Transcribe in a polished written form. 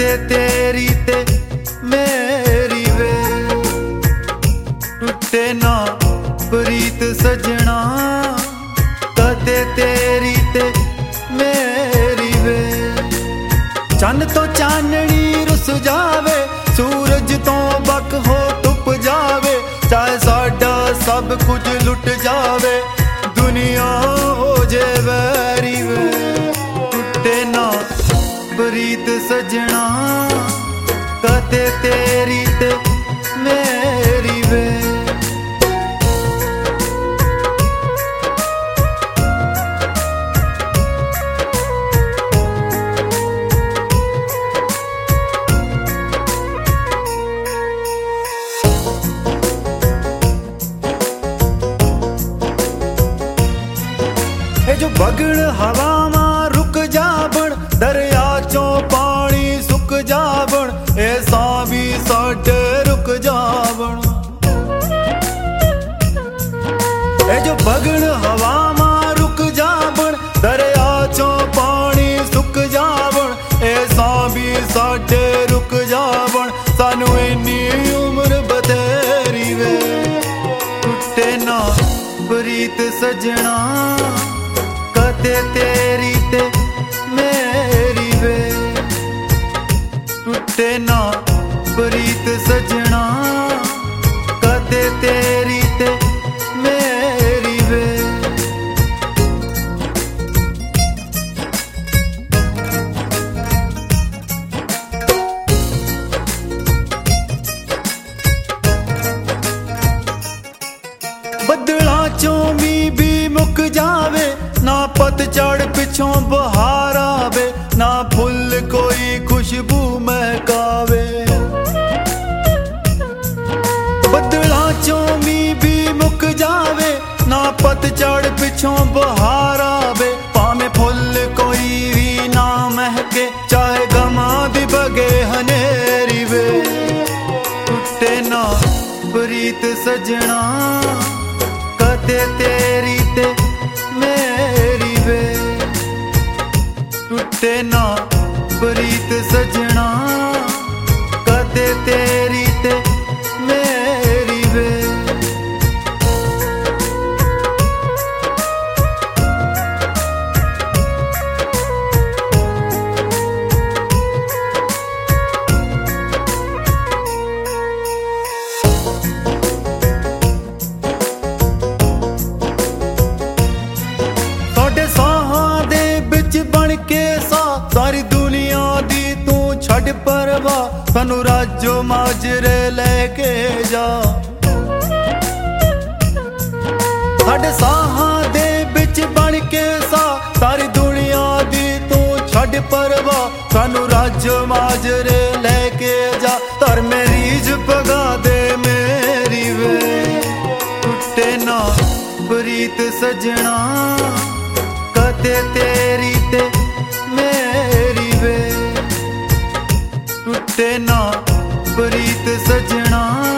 कदे तेरी ते मेरी वे, टुटे ना प्रीत सजना कदे तेरी ते मेरी वे। चन्न तो चाननी रुस जावे, सूरज तो बक हो तुप जावे, चाहे साडा सब कुछ लुट जावे, दुनिया हो जे वैरी वे, टुटे ना प्रीत सजना कदे तेरी ते मेरी वे। जो बगड़ हवा मां रुक जावण, दरिया चों पानी सुक जावण, ऐसा भी साडे रुक जावण। जो बगड़ हवा मां रुक जावण, दरिया चों पानी सुक जावण, ऐसा भी साडे रुक जावण, सानू इन्नी उम्र बतेरी वे, टुटे ना प्रीत सजना कदे तेरी ते मेरी वे, टुटे ना प्रीत सजना कदे तेरी ते मेरी वे। बदला चों मी भी मुक जावे, ना पतझड़ पिछों बहार आवे, ना फुल कोई खुशबू महकावे। बदला चों मी भी मुक जावे, ना पतझड़ पिछों बहार आवे, भावें फुल कोई भी ना महके, चाहे गमा दी बगे हनेरी वे, टुटे ना प्रीत सजना कदे तेरी ते मेरी वे, टुटे ना प्रीत सजना कदे तेरी ते मेरी वे। बन के सारी दुनिया दी तू छड़ परवा, सानू राजो माजरे लेके जा, साडे साहां दे बिच बन के सारी दुनिया दी तू छड़ परवा, सानू राजो माजरे लेके जा, तर मेरीज पगा दे मेरी वे, टुटे ना प्रीत सजना कदे तेरी ते मेरी वे, टुटे ना प्रीत सजना